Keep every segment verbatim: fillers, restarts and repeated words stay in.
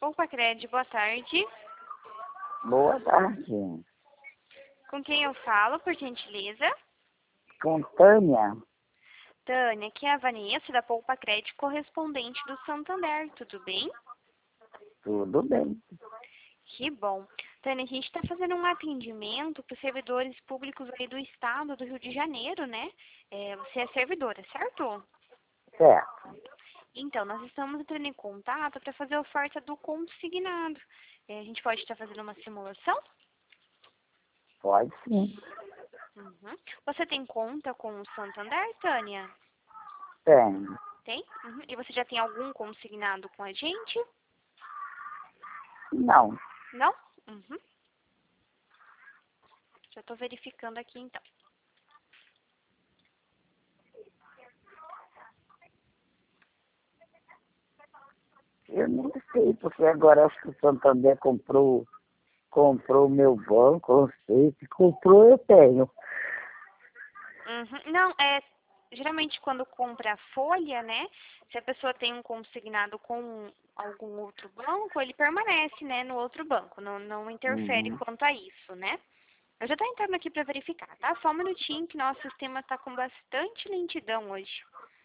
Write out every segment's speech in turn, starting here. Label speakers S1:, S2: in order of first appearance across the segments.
S1: Opa, Cred, boa tarde.
S2: Boa tarde.
S1: Com quem eu falo, por gentileza?
S2: Com Tânia.
S1: Tânia, aqui é a Vanessa da Poupa Crédito, correspondente do Santander, tudo bem?
S2: Tudo bem.
S1: Que bom. Tânia, a gente está fazendo um atendimento para os servidores públicos aí do estado do Rio de Janeiro, né? É, você é servidora, certo?
S2: Certo.
S1: Então, nós estamos entrando em contato para fazer a oferta do consignado. É, a gente pode estar fazendo uma simulação?
S2: Pode sim.
S1: Uhum. Você tem conta com o Santander, Tânia?
S2: Tenho.
S1: Tem? Uhum. E você já tem algum consignado com a gente?
S2: Não.
S1: Não? Uhum. Já estou verificando aqui, então.
S2: Eu não sei, porque agora acho que o Santander comprou comprou o meu banco, não sei. Se comprou, eu tenho.
S1: Uhum. Não, é... Geralmente, quando compra a folha, né? Se a pessoa tem um consignado com algum outro banco, ele permanece, né, no outro banco. Não, não interfere
S2: Uhum.
S1: quanto a isso, né? Eu já estou entrando aqui para verificar, tá? Só um minutinho que nosso sistema está com bastante lentidão hoje.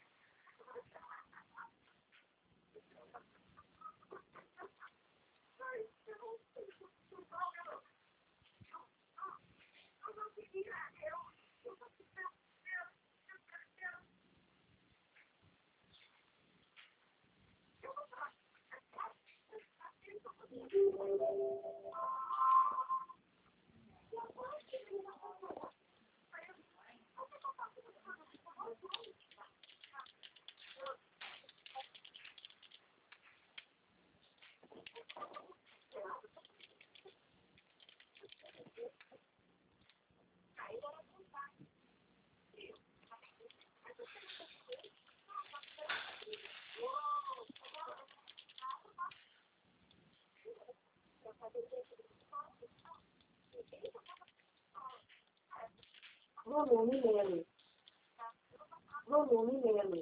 S2: Volume menos. Volume menos.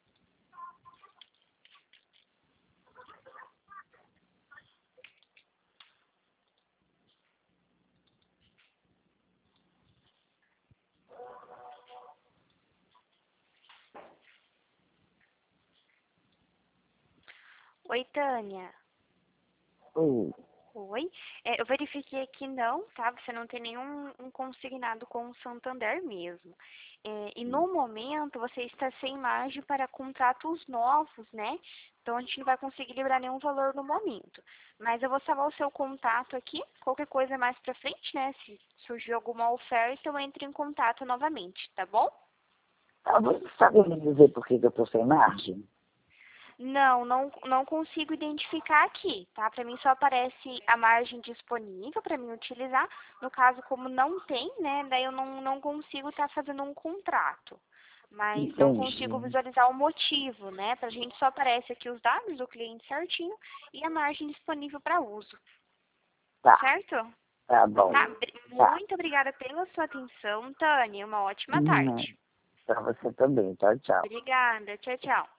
S1: Oi, Tânia.
S2: Oi.
S1: Oi. É, eu verifiquei aqui não, tá? Você não tem nenhum um consignado com o Santander mesmo. É, e no momento você está sem margem para contratos novos, né? Então a gente não vai conseguir liberar nenhum valor no momento. Mas eu vou salvar o seu contato aqui. Qualquer coisa mais pra frente, né? Se surgir alguma oferta, eu entro em contato novamente, tá bom?
S2: Ah, você sabe me dizer por que que eu estou sem margem?
S1: Não, não, não consigo identificar aqui, tá? Para mim só aparece a margem disponível para mim utilizar. No caso, como não tem, né? Daí eu não, não consigo estar fazendo um contrato. Mas não consigo
S2: Entendi.
S1: visualizar o motivo, né? Pra gente só aparece aqui os dados do cliente certinho e a margem disponível para uso.
S2: Tá.
S1: Certo?
S2: Tá bom.
S1: Tá? Bri-
S2: Tá.
S1: Muito obrigada pela sua atenção, Tânia. Uma ótima
S2: Hum,
S1: tarde.
S2: Pra você também. Tchau, tchau.
S1: Obrigada. Tchau, tchau.